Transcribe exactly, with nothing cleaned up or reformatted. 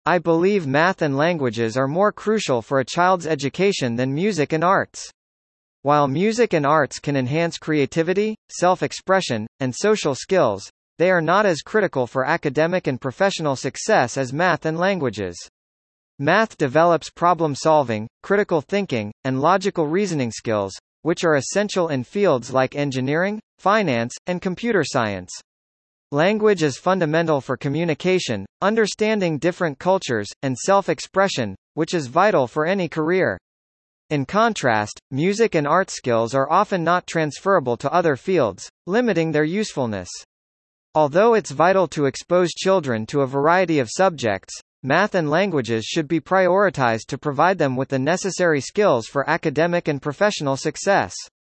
I believe math and languages are more crucial for a child's education than music and arts. While music and arts can enhance creativity, self-expression, and social skills, they are not as critical for academic and professional success as math and languages. Math develops problem-solving, critical thinking, and logical reasoning skills, which are essential in fields like engineering, finance, and computer science. Language is fundamental for communication, understanding different cultures, and self-expression, which is vital for any career. In contrast, music and art skills are often not transferable to other fields, limiting their usefulness. Although it's vital to expose children to a variety of subjects, math and languages should be prioritized to provide them with the necessary skills for academic and professional success.